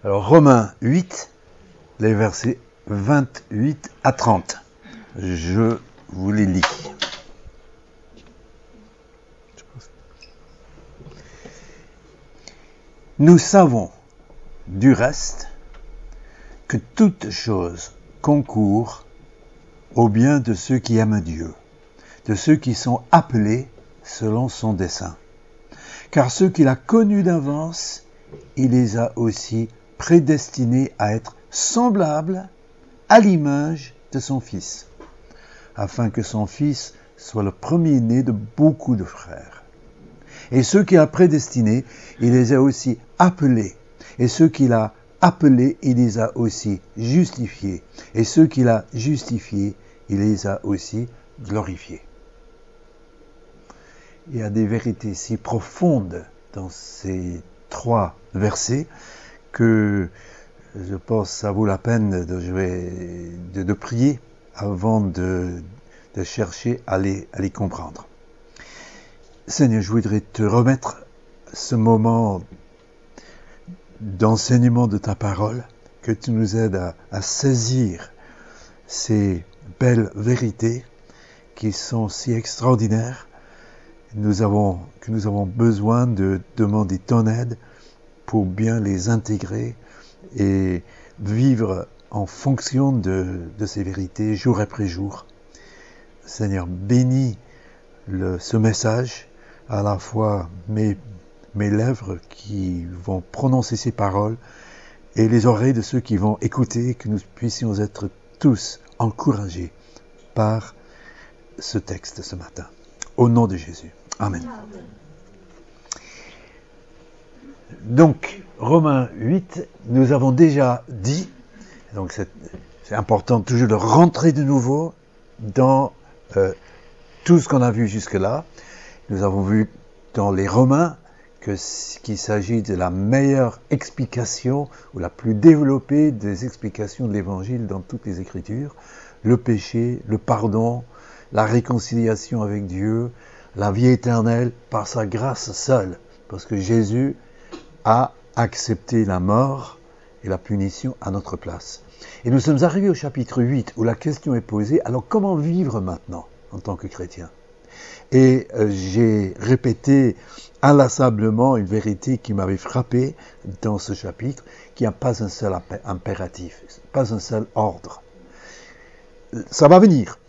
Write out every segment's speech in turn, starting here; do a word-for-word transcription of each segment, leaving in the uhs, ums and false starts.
Alors, Romains huit, les versets vingt-huit à trente. Je vous les lis. Nous savons, du reste, que toute chose concourt au bien de ceux qui aiment Dieu, de ceux qui sont appelés selon son dessein. Car ceux qu'il a connus d'avance, il les a aussi prédestinés à être semblables à l'image de son Fils, afin que son Fils soit le premier-né de beaucoup de frères. Et ceux qu'il a prédestinés, il les a aussi appelés. Et ceux qu'il a appelés, il les a aussi justifiés. Et ceux qu'il a justifiés, il les a aussi glorifiés. Il y a des vérités si profondes dans ces trois versets que je pense que ça vaut la peine de, jouer, de, de prier avant de, de chercher à les, à les comprendre. Seigneur, je voudrais te remettre ce moment d'enseignement de ta parole, que tu nous aides à, à saisir ces belles vérités qui sont si extraordinaires. Nous avons, que nous avons besoin de demander ton aide pour bien les intégrer et vivre en fonction de, de ces vérités jour après jour. Seigneur, bénis le, ce message, à la fois mes, mes lèvres qui vont prononcer ces paroles et les oreilles de ceux qui vont écouter, que nous puissions être tous encouragés par ce texte ce matin. Au nom de Jésus. Amen. Amen. Donc, Romains huit, nous avons déjà dit, donc c'est, c'est important toujours de rentrer de nouveau dans euh, tout ce qu'on a vu jusque-là. Nous avons vu dans les Romains que, qu'il s'agit de la meilleure explication ou la plus développée des explications de l'Évangile dans toutes les Écritures. Le péché, le pardon, la réconciliation avec Dieu, la vie éternelle par sa grâce seule. Parce que Jésus a accepté la mort et la punition à notre place. Et nous sommes arrivés au chapitre huit où la question est posée, alors comment vivre maintenant en tant que chrétien ? Et euh, j'ai répété inlassablement une vérité qui m'avait frappé dans ce chapitre, qu'il n'y a pas un seul impératif, pas un seul ordre. Ça va venir.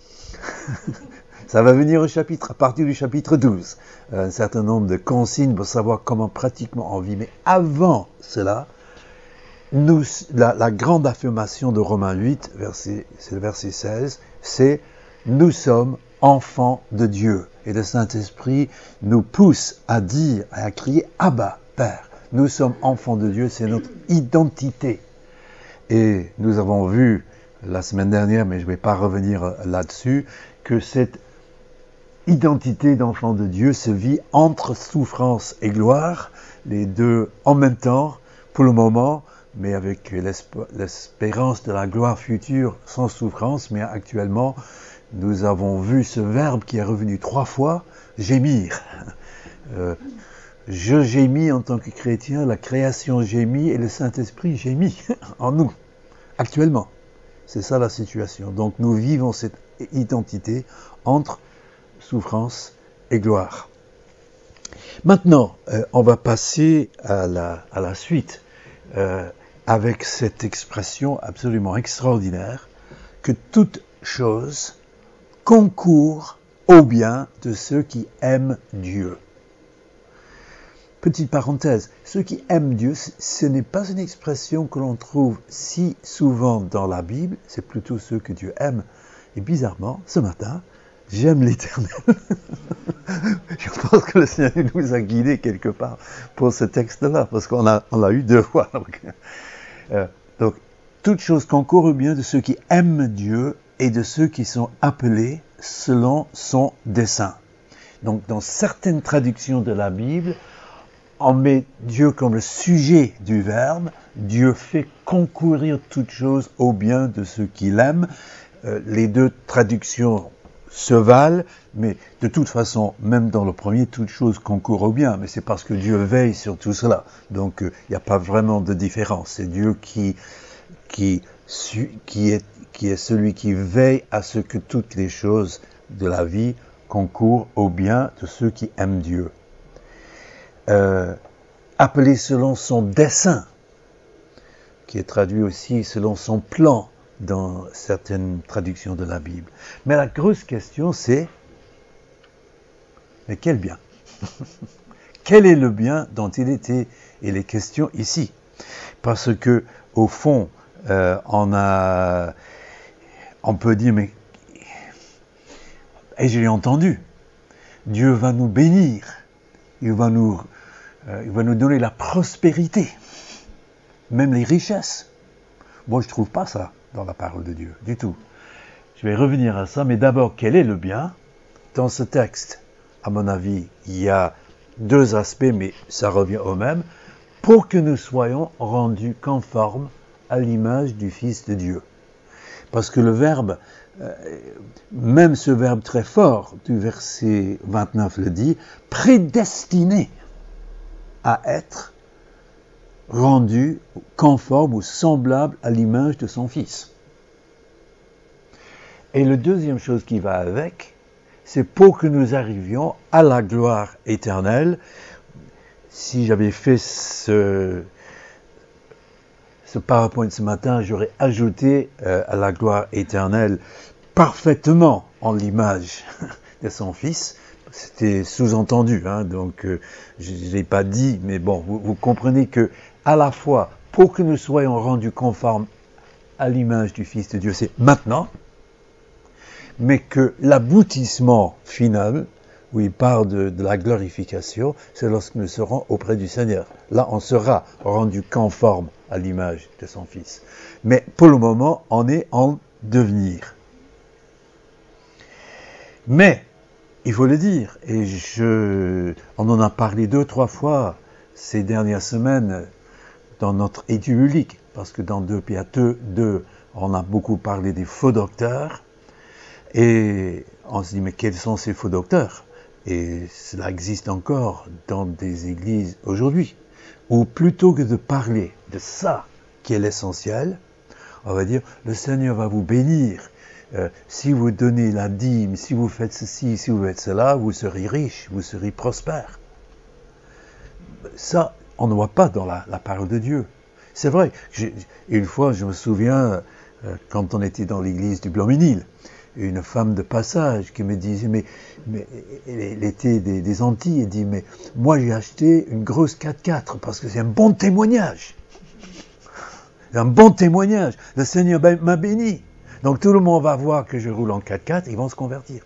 Ça va venir au chapitre, à partir du chapitre douze. Un certain nombre de consignes pour savoir comment pratiquement on vit. Mais avant cela, nous, la, la grande affirmation de Romains huit, verset, c'est le verset seize, c'est « Nous sommes enfants de Dieu ». Et le Saint-Esprit nous pousse à dire, à crier « Abba, Père ». Nous sommes enfants de Dieu, c'est notre identité. Et nous avons vu la semaine dernière, mais je ne vais pas revenir là-dessus, que cette identité d'enfant de Dieu se vit entre souffrance et gloire, les deux en même temps, pour le moment, mais avec l'espérance de la gloire future sans souffrance. Mais actuellement, nous avons vu ce verbe qui est revenu trois fois, gémir. Euh, je gémis en tant que chrétien, la création gémit et le Saint-Esprit gémit en nous, actuellement. C'est ça la situation. Donc nous vivons cette identité entre souffrance et gloire. Maintenant, euh, on va passer à la, à la suite euh, avec cette expression absolument extraordinaire que toute chose concourt au bien de ceux qui aiment Dieu. Petite parenthèse, ceux qui aiment Dieu, ce n'est pas une expression que l'on trouve si souvent dans la Bible, c'est plutôt ceux que Dieu aime. Et bizarrement, ce matin, j'aime l'Éternel. Je pense que le Seigneur nous a guidés quelque part pour ce texte-là, parce qu'on l'a, on l'a eu deux fois. Donc, euh, donc, toute chose concourt au bien de ceux qui aiment Dieu et de ceux qui sont appelés selon son dessein. Donc, dans certaines traductions de la Bible, on met Dieu comme le sujet du verbe. Dieu fait concourir toute chose au bien de ceux qui l'aiment. Euh, les deux traductions se valent, mais de toute façon, même dans le premier, toute chose concourt au bien, mais c'est parce que Dieu veille sur tout cela. Donc, il euh, n'y a pas vraiment de différence. C'est Dieu qui, qui, qui, est, qui est celui qui veille à ce que toutes les choses de la vie concourent au bien de ceux qui aiment Dieu. Euh, appelé selon son dessein, qui est traduit aussi selon son plan dans certaines traductions de la Bible. Mais la grosse question, c'est, mais quel bien? Quel est le bien dont il était, il est question ici? Parce que, au fond, euh, on a, on peut dire, mais, et j'ai entendu, Dieu va nous bénir, il va nous, euh, il va nous donner la prospérité, même les richesses. Moi, je ne trouve pas ça dans la parole de Dieu, du tout. Je vais revenir à ça, mais d'abord, quel est le bien? Dans ce texte, à mon avis, il y a deux aspects, mais ça revient au même, pour que nous soyons rendus conformes à l'image du Fils de Dieu. Parce que le verbe, euh, même ce verbe très fort du verset vingt-neuf le dit, prédestiné à être rendu conforme ou semblable à l'image de son Fils. Et la deuxième chose qui va avec, c'est pour que nous arrivions à la gloire éternelle. Si j'avais fait ce, ce PowerPoint ce matin, j'aurais ajouté euh, à la gloire éternelle parfaitement en l'image de son Fils. C'était sous-entendu, hein, donc euh, je ne l'ai pas dit, mais bon, vous, vous comprenez que à la fois, pour que nous soyons rendus conformes à l'image du Fils de Dieu, c'est maintenant, mais que l'aboutissement final, où il parle de, de la glorification, c'est lorsque nous serons auprès du Seigneur. Là, on sera rendu conforme à l'image de son Fils. Mais pour le moment, on est en devenir. Mais, il faut le dire, et je, on en a parlé deux, trois fois ces dernières semaines dans notre étude biblique, parce que dans deux Pierre deux, on a beaucoup parlé des faux docteurs, et on se dit, mais quels sont ces faux docteurs? Et cela existe encore dans des églises aujourd'hui, où plutôt que de parler de ça qui est l'essentiel, on va dire, le Seigneur va vous bénir. Euh, si vous donnez la dîme, si vous faites ceci, si vous faites cela, vous serez riche, vous serez prospère. Ça, on ne voit pas dans la, la parole de Dieu. C'est vrai, j'ai, une fois, je me souviens, euh, quand on était dans l'église du Blanc-Ménil, une femme de passage qui me disait, mais, mais elle était des, des Antilles, elle dit, mais moi j'ai acheté une grosse quatre-quatre parce que c'est un bon témoignage. C'est un bon témoignage. Le Seigneur m'a béni. Donc tout le monde va voir que je roule en quatre-quatre, ils vont se convertir.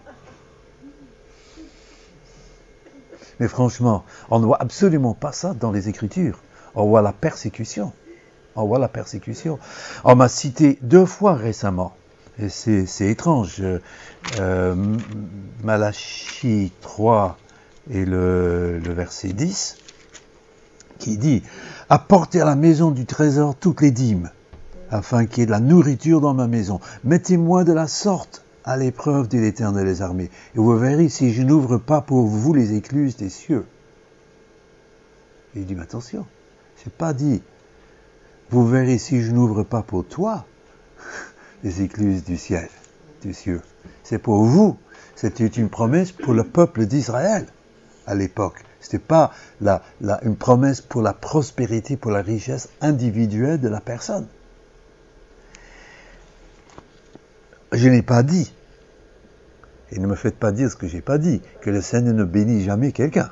Mais franchement, on ne voit absolument pas ça dans les Écritures. On voit la persécution. On voit la persécution. On m'a cité deux fois récemment, et c'est, c'est étrange, euh, Malachie trois et le, le verset dix, qui dit « Apportez à la maison du trésor toutes les dîmes, afin qu'il y ait de la nourriture dans ma maison. Mettez-moi de la sorte à l'épreuve de l'Éternel des armées, et vous verrez si je n'ouvre pas pour vous les écluses des cieux. » Et il dit, mais attention, c'est pas dit, vous verrez si je n'ouvre pas pour toi les écluses du ciel, des cieux. C'est pour vous. C'était une promesse pour le peuple d'Israël à l'époque. C'était pas la, la, une promesse pour la prospérité, pour la richesse individuelle de la personne. Je n'ai pas dit, et ne me faites pas dire ce que j'ai pas dit, que le Seigneur ne bénit jamais quelqu'un.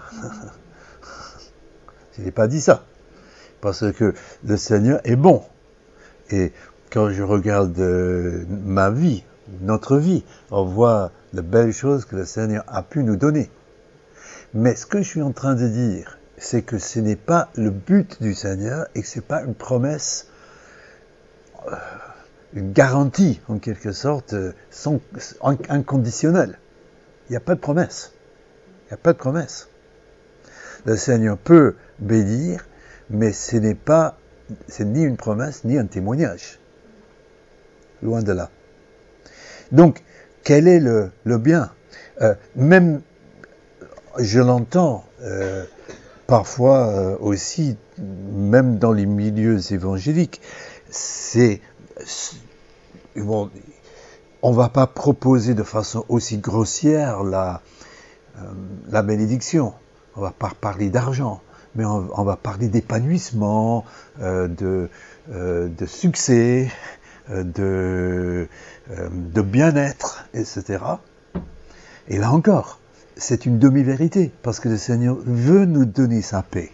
Je n'ai pas dit ça. Parce que le Seigneur est bon. Et quand je regarde euh, ma vie, notre vie, on voit de belles choses que le Seigneur a pu nous donner. Mais ce que je suis en train de dire, c'est que ce n'est pas le but du Seigneur et que ce n'est pas une promesse, euh, une garantie, en quelque sorte, euh, sans, inconditionnelle. Il n'y a pas de promesse. Il n'y a pas de promesse. Le Seigneur peut bénir, mais ce n'est pas, c'est ni une promesse, ni un témoignage. Loin de là. Donc, quel est le, le bien? euh, Même, je l'entends euh, parfois euh, aussi, même dans les milieux évangéliques, c'est... Bon, on ne va pas proposer de façon aussi grossière la, euh, la bénédiction. On ne va pas parler d'argent, mais on, on va parler d'épanouissement, euh, de, euh, de succès, euh, de, euh, de bien-être, et cetera. Et là encore, c'est une demi-vérité, parce que le Seigneur veut nous donner sa paix.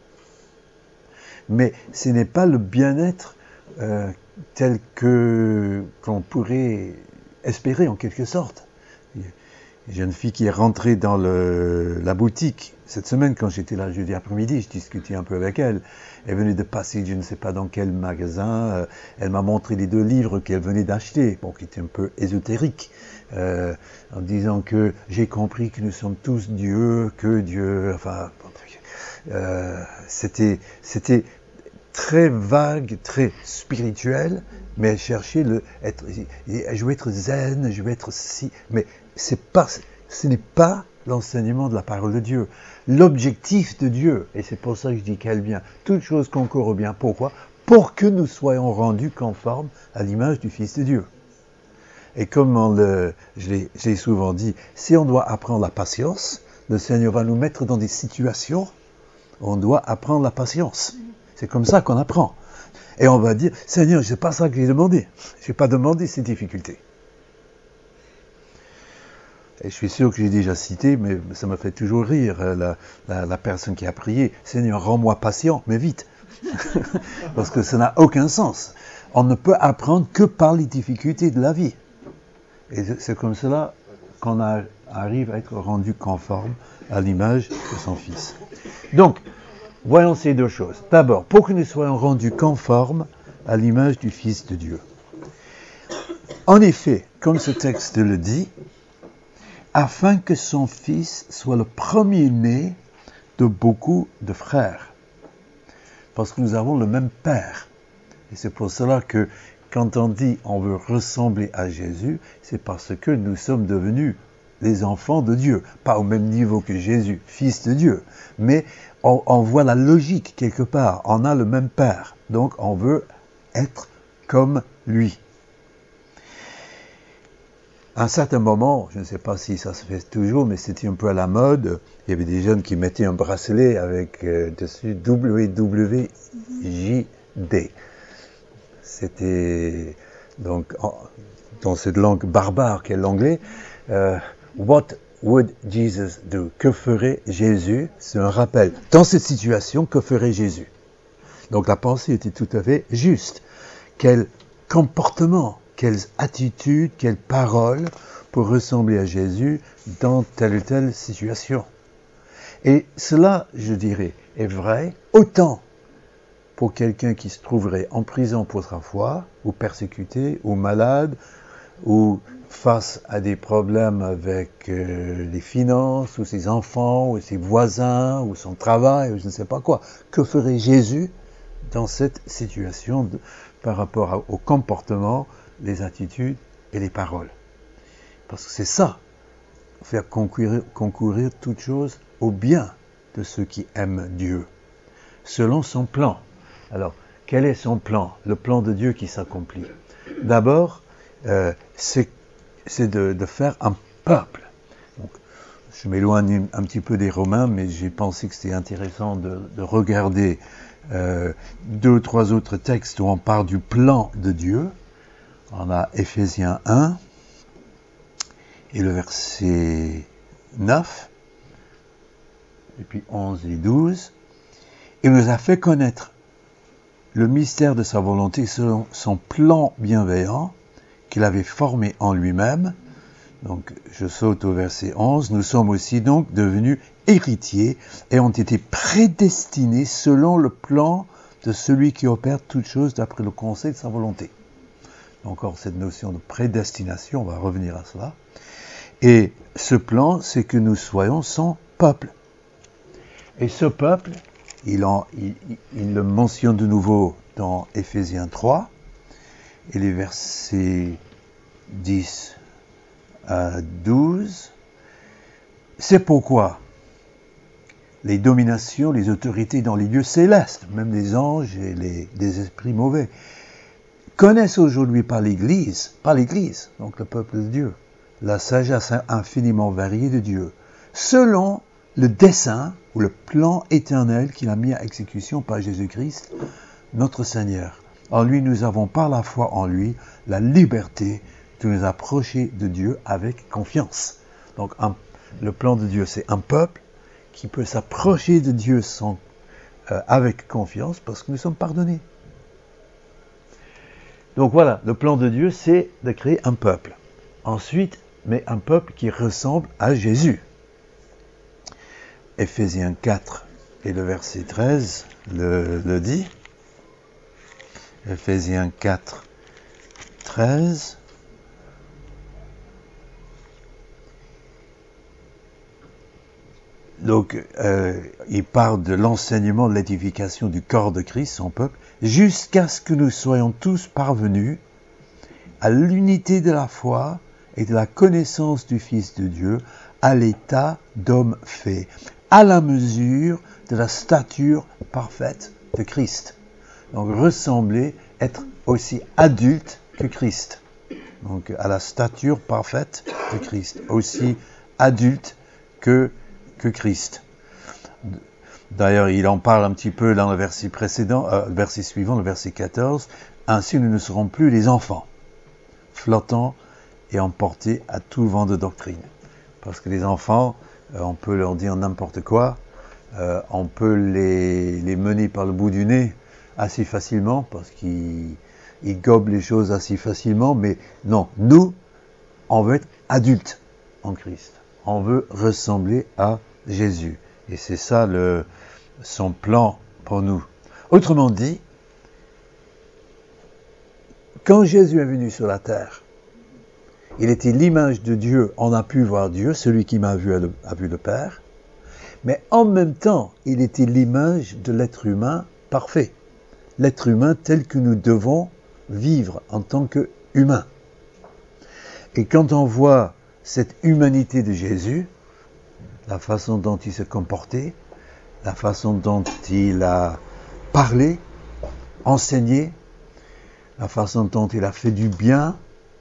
Mais ce n'est pas le bien-être euh, tel que qu'on pourrait espérer en quelque sorte. Une jeune fille qui est rentrée dans le, la boutique cette semaine, quand j'étais là jeudi après-midi, je discutais un peu avec elle. Elle venait de passer, je ne sais pas dans quel magasin. Euh, elle m'a montré les deux livres qu'elle venait d'acheter, bon, qui étaient un peu ésotériques, euh, en disant que j'ai compris que nous sommes tous Dieu, que Dieu, enfin, euh, c'était, c'était très vague, très spirituel, mais elle cherchait le être. Je veux être zen, je veux être si, mais c'est pas, ce n'est pas l'enseignement de la parole de Dieu. L'objectif de Dieu, et c'est pour ça que je dis qu'elle vient, toute chose concourt au bien. Pourquoi? Pour que nous soyons rendus conformes à l'image du Fils de Dieu. Et comme on le, je l'ai, j'ai souvent dit, si on doit apprendre la patience, le Seigneur va nous mettre dans des situations où on doit apprendre la patience. C'est comme ça qu'on apprend. Et on va dire, Seigneur, c'est pas ça que j'ai demandé. Je n'ai pas demandé ces difficultés. Et je suis sûr que j'ai déjà cité, mais ça me fait toujours rire, la, la, la personne qui a prié, Seigneur, rends-moi patient, mais vite. Parce que ça n'a aucun sens. On ne peut apprendre que par les difficultés de la vie. Et c'est comme cela qu'on a, arrive à être rendu conforme à l'image de son Fils. Donc, voyons ces deux choses. D'abord, pour que nous soyons rendus conformes à l'image du Fils de Dieu. En effet, comme ce texte le dit, afin que son Fils soit le premier-né de beaucoup de frères. Parce que nous avons le même Père. Et c'est pour cela que quand on dit on veut ressembler à Jésus, c'est parce que nous sommes devenus les enfants de Dieu. Pas au même niveau que Jésus, Fils de Dieu. Mais on, on voit la logique quelque part. On a le même Père. Donc on veut être comme lui. À un certain moment, je ne sais pas si ça se fait toujours, mais c'était un peu à la mode. Il y avait des jeunes qui mettaient un bracelet avec euh, dessus W W J D. C'était donc en, dans cette langue barbare qu'est l'anglais. Euh, What would Jesus do? Que ferait Jésus? C'est un rappel. Dans cette situation, que ferait Jésus? Donc la pensée était tout à fait juste. Quel comportement, quelles attitudes, quelles paroles pour ressembler à Jésus dans telle ou telle situation. Et cela, je dirais, est vrai autant pour quelqu'un qui se trouverait en prison pour sa foi, ou persécuté, ou malade, ou face à des problèmes avec euh, les finances, ou ses enfants, ou ses voisins, ou son travail, ou je ne sais pas quoi. Que ferait Jésus dans cette situation de, par rapport à, au comportement, les attitudes et les paroles? Parce que c'est ça, faire concourir, concourir toute chose au bien de ceux qui aiment Dieu, selon son plan. Alors, quel est son plan? Le plan de Dieu qui s'accomplit. D'abord, euh, c'est, c'est de, de faire un peuple. Donc, je m'éloigne un petit peu des Romains, mais j'ai pensé que c'était intéressant de, de regarder euh, deux ou trois autres textes où on parle du plan de Dieu. On a Éphésiens un, et le verset neuf, et puis onze et douze. Il nous a fait connaître le mystère de sa volonté selon son plan bienveillant qu'il avait formé en lui-même. Donc, je saute au verset onze. Nous sommes aussi donc devenus héritiers et ont été prédestinés selon le plan de celui qui opère toutes choses d'après le conseil de sa volonté. Encore cette notion de prédestination, on va revenir à cela. Et ce plan, c'est que nous soyons son peuple. Et ce peuple, il, en, il, il le mentionne de nouveau dans Éphésiens trois, et les versets dix euh, douze. C'est pourquoi les dominations, les autorités dans les lieux célestes, même les anges et les, les esprits mauvais, connaissent aujourd'hui par l'Église, par l'Église, donc le peuple de Dieu, la sagesse infiniment variée de Dieu, selon le dessein ou le plan éternel qu'il a mis à exécution par Jésus-Christ, notre Seigneur. En lui, nous avons par la foi en lui la liberté de nous approcher de Dieu avec confiance. Donc, un, le plan de Dieu, c'est un peuple qui peut s'approcher de Dieu sans, euh, avec confiance parce que nous sommes pardonnés. Donc voilà, le plan de Dieu, c'est de créer un peuple. Ensuite, mais un peuple qui ressemble à Jésus. Éphésiens quatre et le verset treize le, le dit. Éphésiens quatre, treize. Donc, euh, il parle de l'enseignement, de l'édification du corps de Christ, son peuple, jusqu'à ce que nous soyons tous parvenus à l'unité de la foi et de la connaissance du Fils de Dieu, à l'état d'homme fait, à la mesure de la stature parfaite de Christ. Donc, ressembler, être aussi adulte que Christ. Donc, à la stature parfaite de Christ, aussi adulte que que Christ. D'ailleurs, il en parle un petit peu dans le verset précédent, euh, le verset suivant, le verset quatorze. Ainsi, nous ne serons plus les enfants, flottants et emportés à tout vent de doctrine. Parce que les enfants, euh, on peut leur dire n'importe quoi, euh, on peut les, les mener par le bout du nez assez facilement, parce qu'ils ils gobent les choses assez facilement, mais non, nous, on veut être adultes en Christ. On veut ressembler à Jésus. Et c'est ça le, son plan pour nous. Autrement dit, quand Jésus est venu sur la terre, il était l'image de Dieu, on a pu voir Dieu, celui qui m'a vu a, le, a vu le Père, mais en même temps, il était l'image de l'être humain parfait, l'être humain tel que nous devons vivre en tant qu'humains. Et quand on voit cette humanité de Jésus, la façon dont il se comportait, la façon dont il a parlé, enseigné, la façon dont il a fait du bien,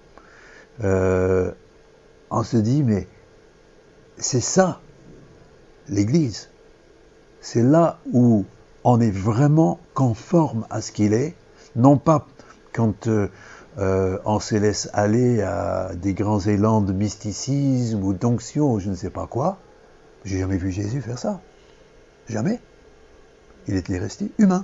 euh, on se dit, mais c'est ça, l'Église. C'est là où on est vraiment conforme à ce qu'il est, non pas quand euh, euh, on se laisse aller à des grands élans de mysticisme ou d'onction ou je ne sais pas quoi. J'ai jamais vu Jésus faire ça. Jamais. Il était resté humain.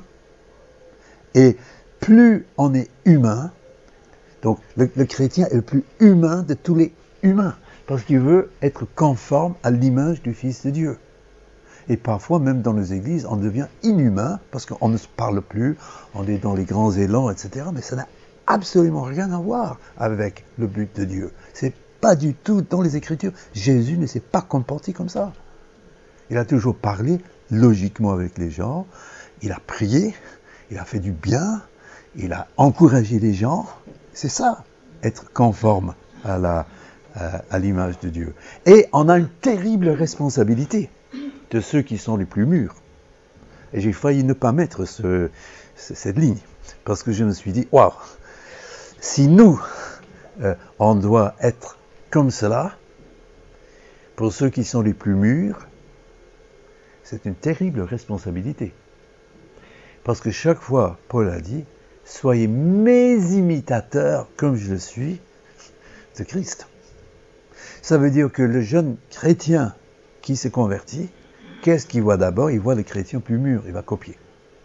Et plus on est humain, donc le, le chrétien est le plus humain de tous les humains, parce qu'il veut être conforme à l'image du Fils de Dieu. Et parfois, même dans nos églises, on devient inhumain, parce qu'on ne se parle plus, on est dans les grands élans, et cetera. Mais ça n'a absolument rien à voir avec le but de Dieu. C'est pas du tout dans les Écritures. Jésus ne s'est pas comporté comme ça. Il a toujours parlé logiquement avec les gens, il a prié, il a fait du bien, il a encouragé les gens. C'est ça, être conforme à, la, à, à l'image de Dieu. Et on a une terrible responsabilité de ceux qui sont les plus mûrs. Et j'ai failli ne pas mettre ce, cette ligne, parce que je me suis dit, waouh, si nous, euh, on doit être comme cela, pour ceux qui sont les plus mûrs, c'est une terrible responsabilité. Parce que chaque fois, Paul a dit, soyez mes imitateurs, comme je le suis, de Christ. Ça veut dire que le jeune chrétien qui s'est converti, qu'est-ce qu'il voit d'abord? Il voit le chrétien plus mûr, il va copier.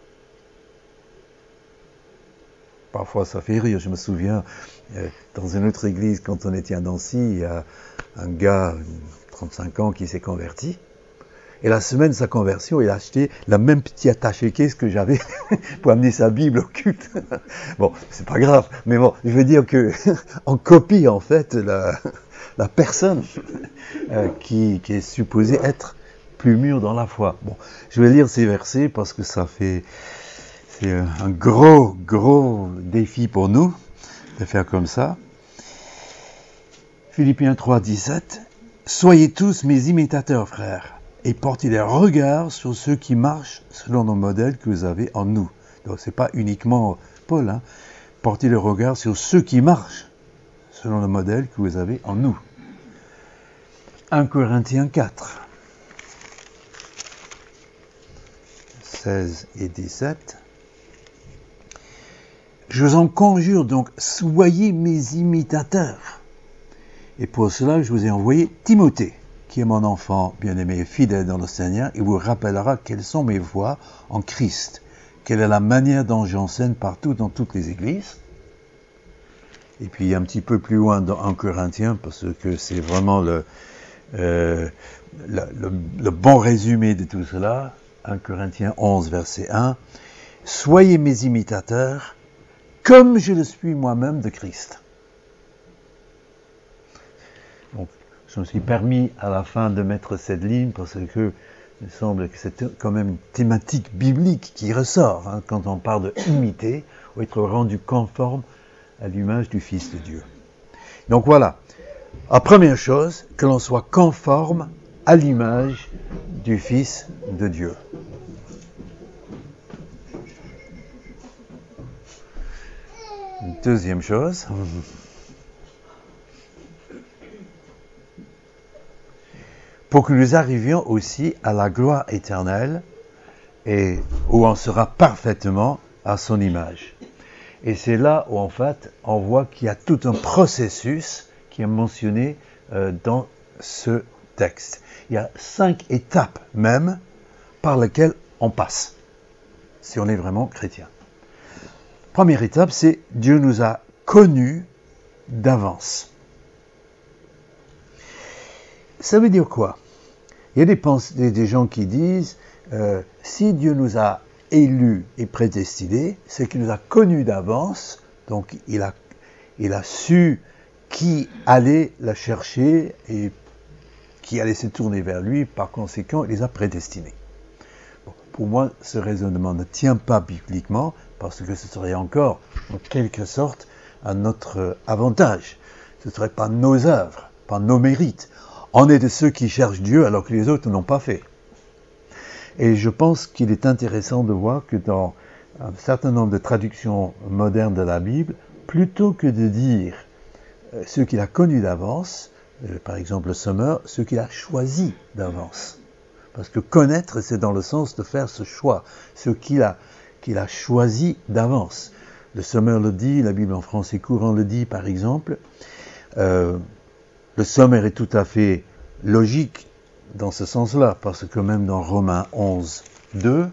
Parfois ça fait rire, je me souviens, euh, dans une autre église, quand on était à Nancy, il y a un gars, trente-cinq ans, qui s'est converti. Et la semaine de sa conversion, il a acheté la même petite attaché-caisse que j'avais pour amener sa Bible au culte. Bon, c'est pas grave, mais bon, je veux dire que on copie en fait la, la personne euh, qui, qui est supposée être plus mûre dans la foi. Bon, je vais lire ces versets parce que ça fait c'est un gros, gros défi pour nous de faire comme ça. Philippiens trois, dix-sept. Soyez tous mes imitateurs, frères, et portez les regards sur ceux qui marchent selon le modèle que vous avez en nous. Donc, c'est pas uniquement Paul, hein. Portez le regard sur ceux qui marchent selon le modèle que vous avez en nous. un Corinthiens quatre, seize et dix-sept. Je vous en conjure donc, soyez mes imitateurs. Et pour cela, je vous ai envoyé Timothée, qui est mon enfant bien-aimé et fidèle dans le Seigneur, et vous rappellera quelles sont mes voies en Christ, quelle est la manière dont j'enseigne partout dans toutes les églises. Et puis un petit peu plus loin dans un Corinthiens, parce que c'est vraiment le, euh, le, le, le bon résumé de tout cela, un Corinthiens onze, verset un. Soyez mes imitateurs, comme je le suis moi-même de Christ. Donc, je me suis permis à la fin de mettre cette ligne parce que il me semble que c'est quand même une thématique biblique qui ressort, hein, quand on parle de imiter ou être rendu conforme à l'image du Fils de Dieu. Donc voilà, la première chose, que l'on soit conforme à l'image du Fils de Dieu. Une deuxième chose, pour que nous arrivions aussi à la gloire éternelle et où on sera parfaitement à son image. Et c'est là où en fait on voit qu'il y a tout un processus qui est mentionné euh, dans ce texte. Il y a cinq étapes même par lesquelles on passe, si on est vraiment chrétien. Première étape, c'est Dieu nous a connus d'avance. Ça veut dire quoi? Il y a des, pens- des, des gens qui disent, euh, si Dieu nous a élus et prédestinés, c'est qu'il nous a connus d'avance, donc il a, il a su qui allait la chercher et qui allait se tourner vers lui, par conséquent, il les a prédestinés. Bon, pour moi, ce raisonnement ne tient pas bibliquement, parce que ce serait encore, en quelque sorte, à notre avantage. Ce ne serait pas nos œuvres, pas nos mérites. On est de ceux qui cherchent Dieu alors que les autres ne l'ont pas fait. Et je pense qu'il est intéressant de voir que dans un certain nombre de traductions modernes de la Bible, plutôt que de dire euh, ceux qu'il a connus d'avance, euh, par exemple le Sommeur, ceux qu'il a choisis d'avance. Parce que connaître, c'est dans le sens de faire ce choix, ceux qu'il a, qu'il a choisis d'avance. Le Sommeur le dit, la Bible en français courant le dit par exemple. Euh, Le sommaire est tout à fait logique dans ce sens-là, parce que même dans Romains onze, deux,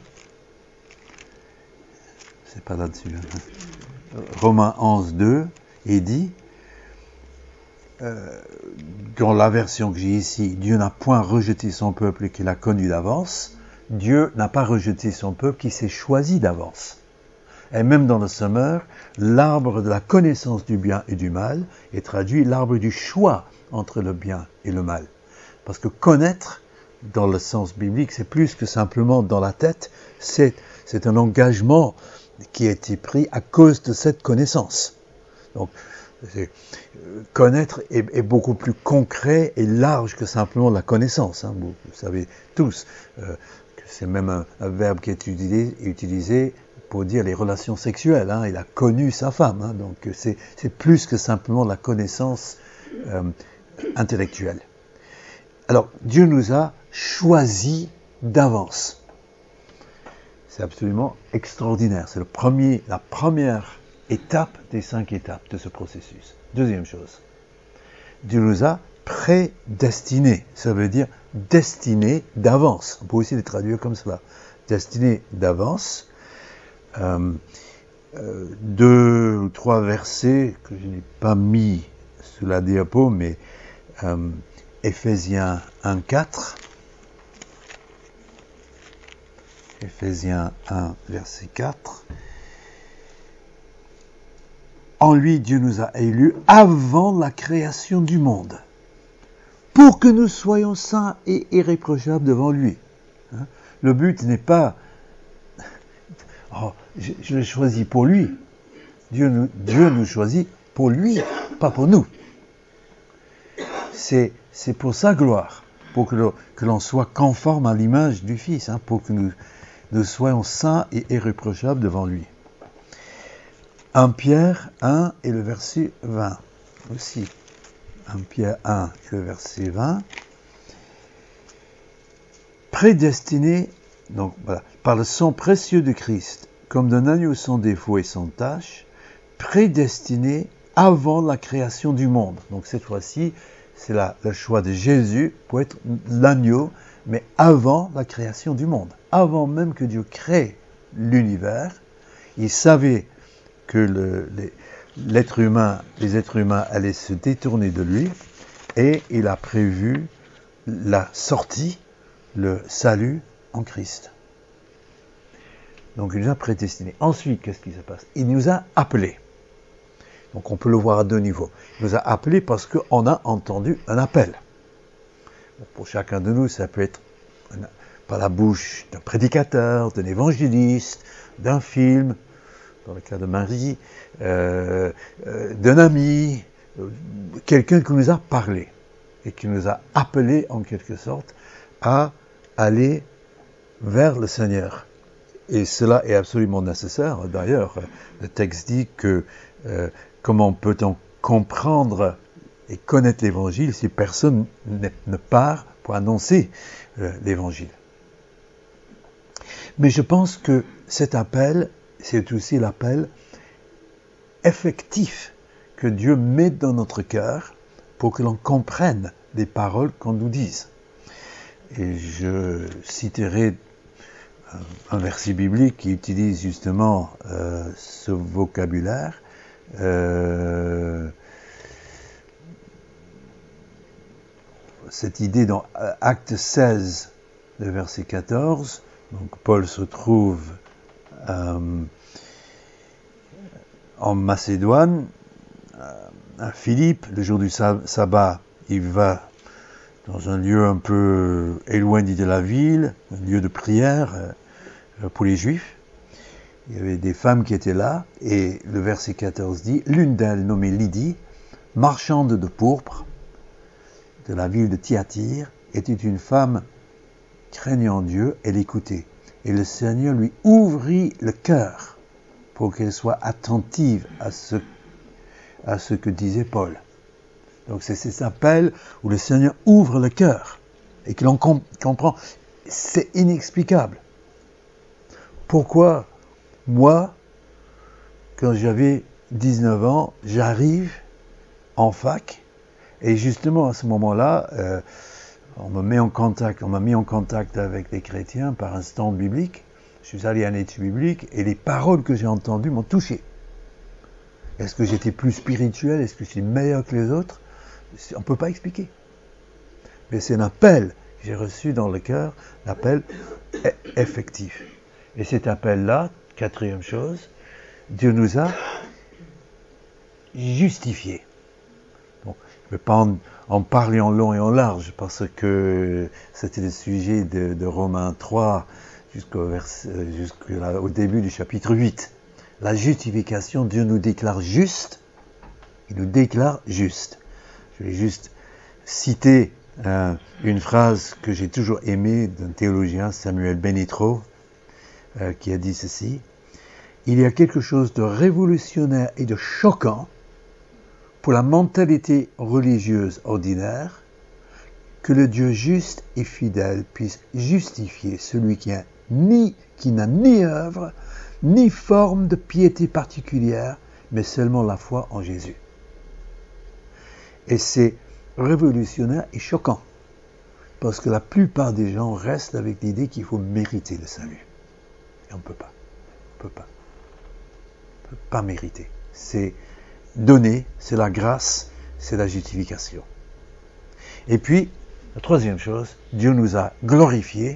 c'est pas là-dessus, hein. Romains onze, deux, il dit, euh, dans la version que j'ai ici, Dieu n'a point rejeté son peuple qu'il a connu d'avance, Dieu n'a pas rejeté son peuple qui s'est choisi d'avance. Et même dans le Sommeur, l'arbre de la connaissance du bien et du mal est traduit l'arbre du choix entre le bien et le mal. Parce que connaître, dans le sens biblique, c'est plus que simplement dans la tête, c'est, c'est un engagement qui a été pris à cause de cette connaissance. Donc, c'est, connaître est, est beaucoup plus concret et large que simplement la connaissance. Hein. Vous, vous savez tous euh, que c'est même un, un verbe qui est utilisé, utilisé pour dire les relations sexuelles. Hein. Il a connu sa femme. Hein. Donc, c'est, c'est plus que simplement la connaissance euh, intellectuelle. Alors, Dieu nous a choisis d'avance. C'est absolument extraordinaire. C'est le premier, la première étape des cinq étapes de ce processus. Deuxième chose, Dieu nous a prédestinés. Ça veut dire destinés d'avance. On peut aussi les traduire comme cela. Destinés d'avance. Euh, euh, deux ou trois versets que je n'ai pas mis sous la diapo, mais euh, Éphésiens un, quatre. Éphésiens un, verset quatre. En lui, Dieu nous a élus avant la création du monde, pour que nous soyons saints et irréprochables devant lui. Hein? Le but n'est pas, oh, je, je le choisis pour lui. Dieu nous, Dieu nous choisit pour lui, pas pour nous. c'est, c'est pour sa gloire, pour que, le, que l'on soit conforme à l'image du Fils, hein, pour que nous, nous soyons saints et irréprochables devant lui. un Pierre un et le verset vingt aussi. un Pierre un et le verset vingt. Prédestiné, donc voilà, par le sang précieux de Christ, comme d'un agneau sans défaut et sans tache, prédestiné avant la création du monde. Donc cette fois-ci, c'est la, le choix de Jésus pour être l'agneau, mais avant la création du monde. Avant même que Dieu crée l'univers, il savait que le, les, l'être humain, les êtres humains allaient se détourner de lui, et il a prévu la sortie, le salut en Christ. Donc il nous a prédestinés. Ensuite, qu'est-ce qui se passe? Il nous a appelés. Donc on peut le voir à deux niveaux. Il nous a appelés parce qu'on a entendu un appel. Bon, pour chacun de nous, ça peut être un, par la bouche d'un prédicateur, d'un évangéliste, d'un film, dans le cas de Marie, euh, euh, d'un ami, euh, quelqu'un qui nous a parlé et qui nous a appelés en quelque sorte à aller vers le Seigneur. Et cela est absolument nécessaire. D'ailleurs, le texte dit que euh, comment peut-on comprendre et connaître l'Évangile si personne ne part pour annoncer euh, l'Évangile. Mais je pense que cet appel, c'est aussi l'appel effectif que Dieu met dans notre cœur pour que l'on comprenne les paroles qu'on nous dise. Et je citerai un verset biblique qui utilise justement euh, ce vocabulaire. Euh, cette idée dans Acte seize, le verset quatorze, donc Paul se trouve euh, en Macédoine, à Philippe, le jour du sabbat, il va dans un lieu un peu éloigné de la ville, un lieu de prière euh, pour les Juifs. Il y avait des femmes qui étaient là, et le verset quatorze dit, l'une d'elles, nommée Lydie, marchande de pourpre, de la ville de Thyatire, était une femme craignant Dieu, elle écoutait. Et le Seigneur lui ouvrit le cœur pour qu'elle soit attentive à ce, à ce que disait Paul. Donc c'est cet appel où le Seigneur ouvre le cœur et que l'on comp- comprend. C'est inexplicable. Pourquoi moi, quand j'avais dix-neuf ans, j'arrive en fac et justement à ce moment-là, euh, on me met en contact, on m'a mis en contact avec des chrétiens par un stand biblique. Je suis allé à une étude biblique et les paroles que j'ai entendues m'ont touché. Est-ce que j'étais plus spirituel? Est-ce que j'étais meilleur que les autres? On ne peut pas expliquer. Mais c'est un appel que j'ai reçu dans le cœur, un appel effectif. Et cet appel-là, quatrième chose, Dieu nous a justifiés. Bon, je ne vais pas en, en parler en long et en large, parce que c'était le sujet de, de Romains trois jusqu'au, vers, jusqu'au début du chapitre huit. La justification, Dieu nous déclare juste, il nous déclare juste. Je vais juste citer euh, une phrase que j'ai toujours aimée d'un théologien, Samuel Benitro, euh, qui a dit ceci. Il y a quelque chose de révolutionnaire et de choquant pour la mentalité religieuse ordinaire que le Dieu juste et fidèle puisse justifier celui qui, a ni, qui n'a ni œuvre, ni forme de piété particulière, mais seulement la foi en Jésus. Et c'est révolutionnaire et choquant, parce que la plupart des gens restent avec l'idée qu'il faut mériter le salut. Et on ne peut pas. On ne peut pas. On ne peut pas mériter. C'est donné, c'est la grâce, c'est la justification. Et puis, la troisième chose, Dieu nous a glorifiés.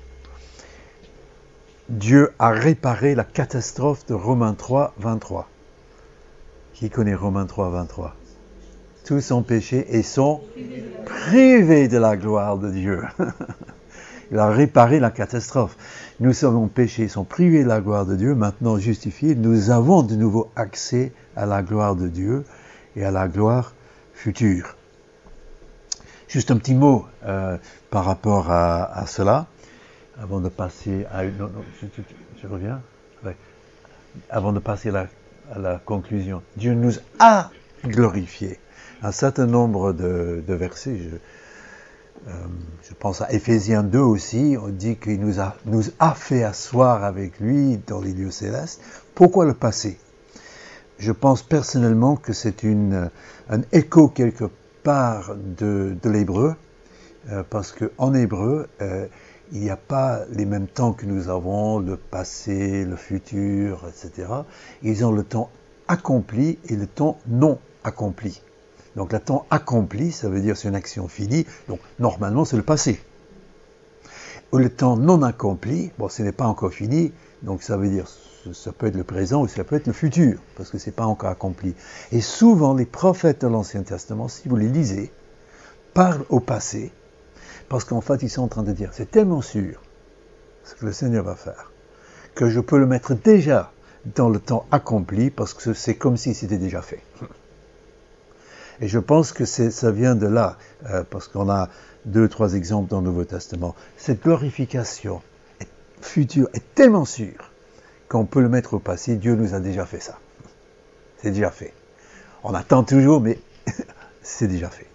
Dieu a réparé la catastrophe de Romains trois, vingt-trois. Qui connaît Romains trois, vingt-trois? Tous ont péché et sont privés de la gloire de Dieu. Il a réparé la catastrophe. Nous sommes péchés, sont privés de la gloire de Dieu, maintenant justifiés. Nous avons de nouveau accès à la gloire de Dieu et à la gloire future. Juste un petit mot euh, par rapport à, à cela, avant de passer à une... Non, non, je, je, je reviens. Ouais. Avant de passer à la, à la conclusion. Dieu nous a glorifiés. Un certain nombre de, de versets, je, euh, je pense à Éphésiens deux aussi, on dit qu'il nous a, nous a fait asseoir avec lui dans les lieux célestes. Pourquoi le passé? Je pense personnellement que c'est une, un écho quelque part de, de l'hébreu, euh, parce qu'en hébreu, euh, il n'y a pas les mêmes temps que nous avons, le passé, le futur, et cetera. Ils ont le temps accompli et le temps non accompli. Donc le temps accompli, ça veut dire c'est une action finie, donc normalement c'est le passé. Ou le temps non accompli, bon ce n'est pas encore fini, donc ça veut dire ça peut être le présent ou ça peut être le futur, parce que ce n'est pas encore accompli. Et souvent les prophètes de l'Ancien Testament, si vous les lisez, parlent au passé, parce qu'en fait ils sont en train de dire, c'est tellement sûr ce que le Seigneur va faire, que je peux le mettre déjà dans le temps accompli, parce que c'est comme si c'était déjà fait. Et je pense que ça vient de là, euh, parce qu'on a deux, trois exemples dans le Nouveau Testament. Cette glorification est, future est tellement sûre qu'on peut le mettre au passé. Dieu nous a déjà fait ça. C'est déjà fait. On attend toujours, mais c'est déjà fait.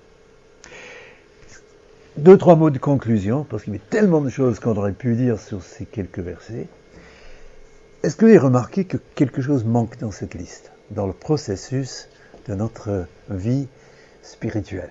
Deux, trois mots de conclusion, parce qu'il y a tellement de choses qu'on aurait pu dire sur ces quelques versets. Est-ce que vous avez remarqué que quelque chose manque dans cette liste, dans le processus de notre vie spirituelle?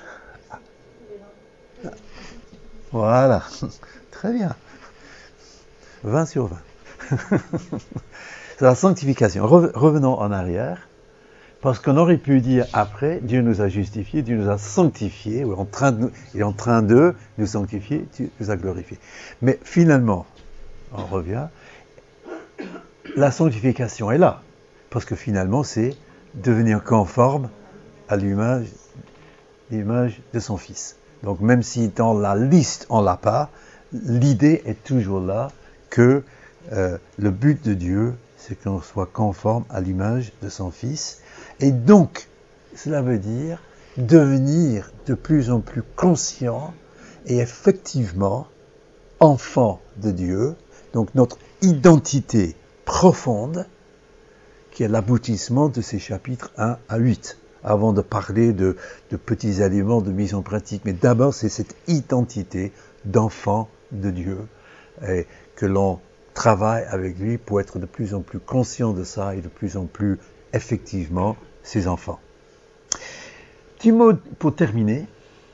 Voilà, très bien. vingt sur vingt. C'est la sanctification. Revenons en arrière, parce qu'on aurait pu dire après, Dieu nous a justifiés, Dieu nous a sanctifiés, ou en train de, il est en train de nous sanctifier, Dieu nous a glorifiés. Mais finalement, on revient, la sanctification est là, parce que finalement c'est devenir conforme à l'image, l'image de son Fils. Donc même si dans la liste on l'a pas, l'idée est toujours là que euh, le but de Dieu, c'est qu'on soit conforme à l'image de son Fils. Et donc, cela veut dire devenir de plus en plus conscient et effectivement enfant de Dieu. Donc notre identité profonde, qui est l'aboutissement de ces chapitres un à huit, avant de parler de, de petits éléments de mise en pratique. Mais d'abord, c'est cette identité d'enfant de Dieu, et que l'on travaille avec lui pour être de plus en plus conscient de ça et de plus en plus effectivement ses enfants. Petit mot pour terminer.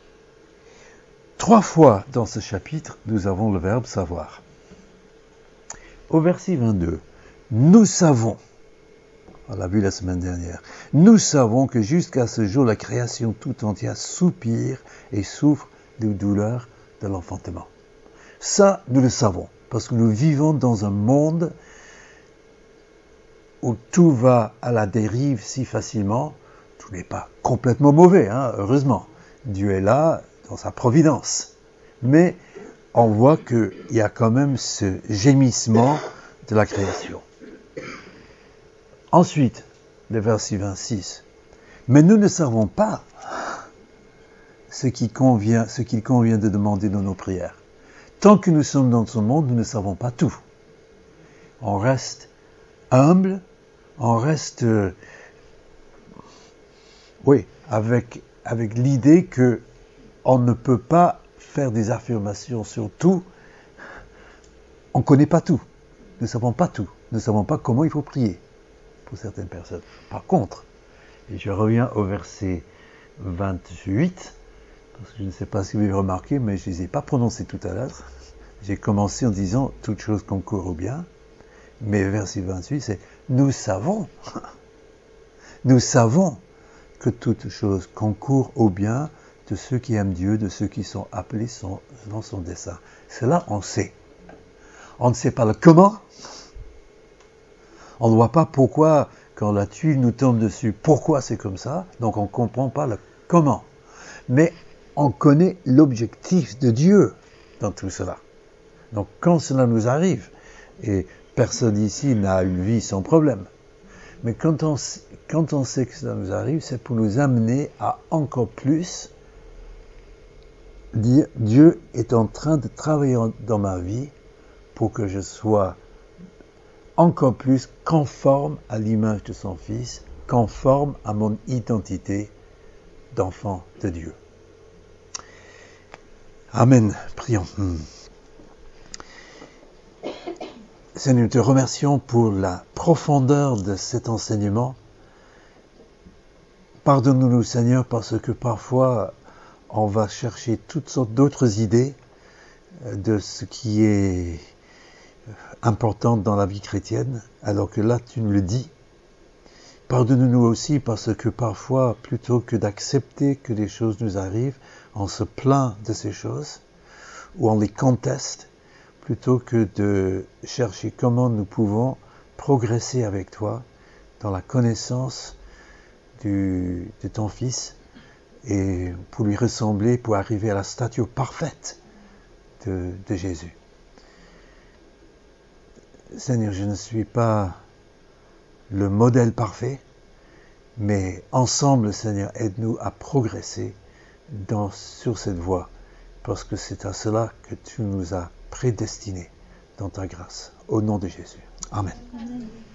Trois fois dans ce chapitre, nous avons le verbe savoir. Au verset vingt-deux, nous savons, on l'a vu la semaine dernière, nous savons que jusqu'à ce jour, la création tout entière soupire et souffre des douleurs de l'enfantement. Ça, nous le savons, parce que nous vivons dans un monde où tout va à la dérive si facilement. Tout n'est pas complètement mauvais, hein, heureusement. Dieu est là dans sa providence. Mais on voit qu'il y a quand même ce gémissement de la création. Ensuite, le verset vingt-six. Mais nous ne savons pas ce qui convient, ce qu'il convient de demander dans nos prières. Tant que nous sommes dans ce monde, nous ne savons pas tout. On reste humble, on reste, euh, oui, avec, avec l'idée que on ne peut pas faire des affirmations sur tout. On ne connaît pas tout. Nous ne savons pas tout. Nous ne savons pas comment il faut prier pour certaines personnes. Par contre, et je reviens au verset vingt-huit, parce que je ne sais pas si vous avez remarqué, mais je ne les ai pas prononcés tout à l'heure. J'ai commencé en disant « toute chose concourt au bien », mais verset vingt-huit, c'est « nous savons ». Nous savons que toute chose concourt au bien de ceux qui aiment Dieu, de ceux qui sont appelés son, dans son dessein. Cela, on sait. On ne sait pas le comment. On ne voit pas pourquoi, quand la tuile nous tombe dessus, pourquoi c'est comme ça. Donc on ne comprend pas le comment. Mais on connaît l'objectif de Dieu dans tout cela. Donc quand cela nous arrive, et personne ici n'a une vie sans problème, mais quand on, quand on sait que cela nous arrive, c'est pour nous amener à encore plus dire Dieu est en train de travailler dans ma vie pour que je sois encore plus conforme à l'image de son Fils, conforme à mon identité d'enfant de Dieu. Amen. Prions. Seigneur, nous te remercions pour la profondeur de cet enseignement. Pardonne-nous, Seigneur, parce que parfois on va chercher toutes sortes d'autres idées de ce qui est important dans la vie chrétienne, alors que là, tu nous le dis. Pardonne-nous aussi parce que parfois, plutôt que d'accepter que des choses nous arrivent, on se plaint de ces choses, ou on les conteste, plutôt que de chercher comment nous pouvons progresser avec toi dans la connaissance du, de ton Fils, et pour lui ressembler, pour arriver à la stature parfaite de, de Jésus. Seigneur, je ne suis pas le modèle parfait, mais ensemble, Seigneur, aide-nous à progresser dans, sur cette voie, parce que c'est à cela que tu nous as prédestinés dans ta grâce. Au nom de Jésus. Amen. Amen.